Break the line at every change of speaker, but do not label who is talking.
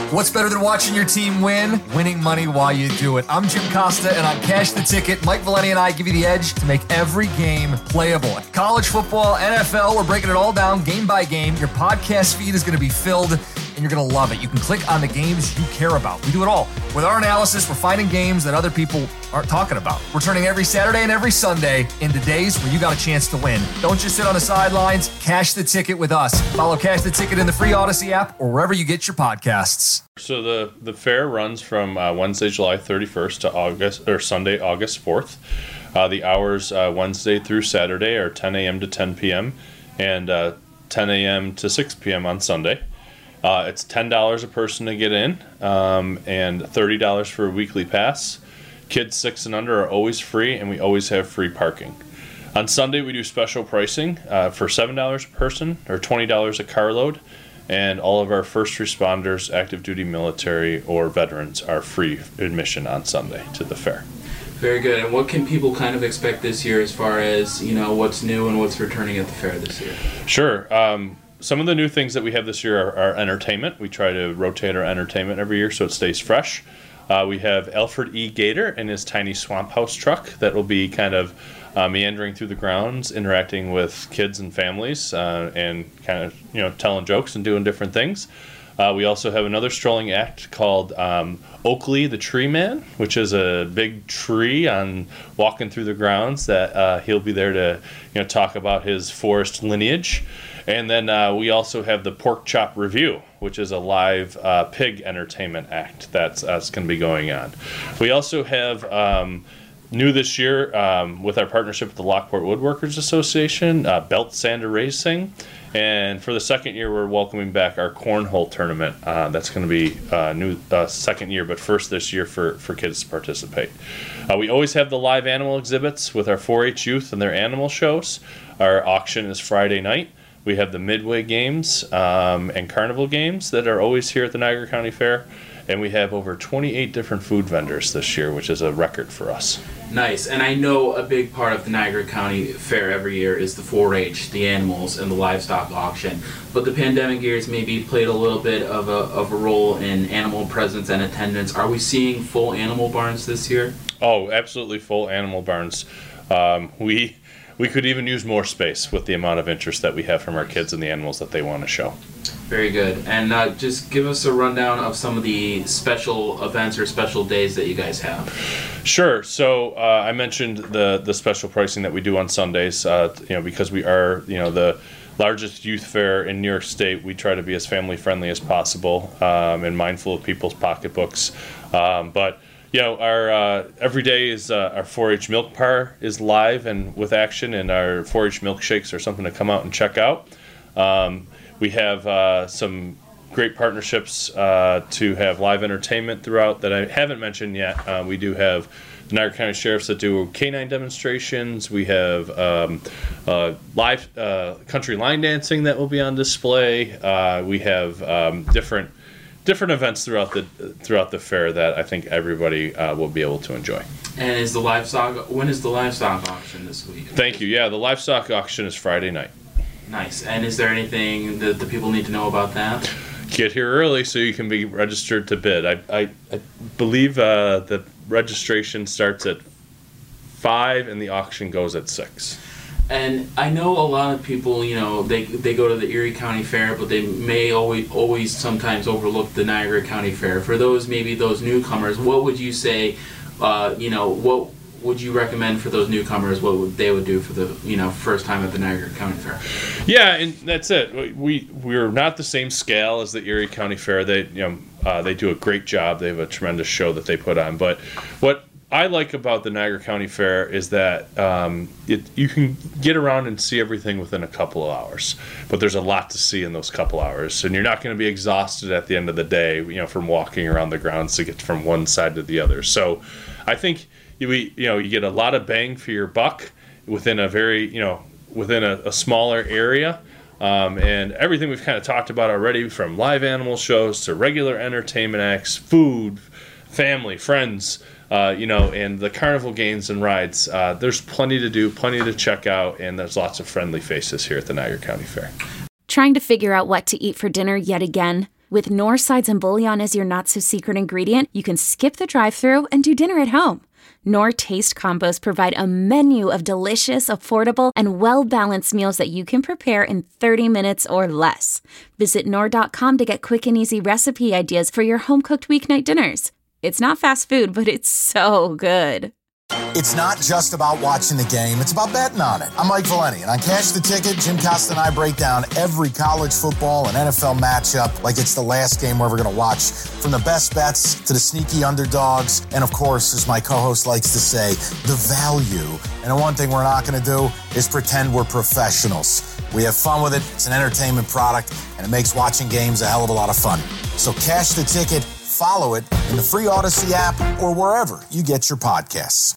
What's better than watching your team win? Winning money while you do it. I'm Jim Costa, and on Cash the Ticket, Mike Valeni and I give you the edge to make every game playable. College football, NFL, we're breaking it all down game by game. Your podcast feed is going to be filled, and you're going to love it. You can click on the games you care about. We do it all. With our analysis, we're finding games that other people aren't talking about. We're turning every Saturday and every Sunday into days where you got a chance to win. Don't just sit on the sidelines. Cash the Ticket with us. Follow Cash the Ticket in the free Odyssey app or wherever you get your podcasts.
So the fair runs from Wednesday, July 31st to Sunday, August 4th. The hours Wednesday through Saturday are 10 a.m. to 10 p.m. and 10 a.m. to 6 p.m. on Sunday. It's $10 a person to get in and $30 for a weekly pass. Kids 6 and under are always free, and we always have free parking. On Sunday, we do special pricing for $7 a person or $20 a carload, and all of our first responders, active duty military, or veterans are free admission on Sunday to the fair.
Very good. And what can people kind of expect this year as far as, what's new and what's returning at the fair this year?
Sure. Some of the new things that we have this year are entertainment. We try to rotate our entertainment every year so it stays fresh. We have Alfred E. Gator and his tiny swamp house truck that will be kind of meandering through the grounds, interacting with kids and families, and kind of telling jokes and doing different things. We also have another strolling act called Oakley the Tree Man, which is a big tree walking through the grounds that he'll be there to talk about his forest lineage. And then we also have the Pork Chop Review, which is a live pig entertainment act that's going to be going on. We also have new this year with our partnership with the Lockport Woodworkers Association, Belt Sander Racing. And for the second year, we're welcoming back our cornhole tournament. That's going to be new second year, but first this year for kids to participate. We always have the live animal exhibits with our 4-H youth and their animal shows. Our auction is Friday night. We have the Midway games and carnival games that are always here at the Niagara County Fair. And we have over 28 different food vendors this year, which is a record for us.
Nice. And I know a big part of the Niagara County Fair every year is the 4-H, the animals, and the livestock auction. But the pandemic years maybe played a little bit of a role in animal presence and attendance. Are we seeing full animal barns this year?
Oh, absolutely full animal barns. We could even use more space with the amount of interest that we have from our kids and the animals that they want to show.
Very good. And just give us a rundown of some of the special events or special days that you guys have.
Sure. So I mentioned the special pricing that we do on Sundays. Because we are the largest youth fair in New York State, we try to be as family friendly as possible and mindful of people's pocketbooks. But our every day is our 4-H Milk Par is live and with action, and our 4-H milkshakes are something to come out and check out. We have some great partnerships to have live entertainment throughout that I haven't mentioned yet. We do have the Niagara County Sheriffs that do canine demonstrations. We have live country line dancing that will be on display. We have different events throughout the fair that I think everybody will be able to enjoy.
And when is the livestock auction this week?
Thank you. Yeah, the livestock auction is Friday night.
Nice. And is there anything that the people need to know about that?
Get here early so you can be registered to bid. I believe the registration starts at 5 and the auction goes at 6.
And I know a lot of people, they go to the Erie County Fair, but they may always sometimes overlook the Niagara County Fair. For those newcomers, what would you say, what would you recommend for those newcomers, they would do for the, first time at the Niagara County Fair?
Yeah, and that's it. We're not the same scale as the Erie County Fair. They do a great job. They have a tremendous show that they put on. But what I like about the Niagara County Fair is that you can get around and see everything within a couple of hours, but there's a lot to see in those couple hours, and you're not going to be exhausted at the end of the day, from walking around the grounds to get from one side to the other. So I think you get a lot of bang for your buck within a very within a smaller area. And everything we've kind of talked about already, from live animal shows to regular entertainment acts, food, family, friends, and the carnival games and rides. There's plenty to do, plenty to check out, and there's lots of friendly faces here at the Niagara County Fair.
Trying to figure out what to eat for dinner yet again? With Knorr sides and bouillon as your not-so-secret ingredient, you can skip the drive-thru and do dinner at home. Knorr Taste Combos provide a menu of delicious, affordable, and well-balanced meals that you can prepare in 30 minutes or less. Visit Knorr.com to get quick and easy recipe ideas for your home-cooked weeknight dinners. It's not fast food, but it's so good.
It's not just about watching the game, it's about betting on it. I'm Mike Valeni, and on Cash the Ticket, Jim Costa and I break down every college football and NFL matchup like it's the last game we're ever going to watch. From the best bets to the sneaky underdogs, and of course, as my co-host likes to say, the value. And the one thing we're not going to do is pretend we're professionals. We have fun with it, it's an entertainment product, and it makes watching games a hell of a lot of fun. So Cash the Ticket, follow it in the free Odyssey app or wherever you get your podcasts.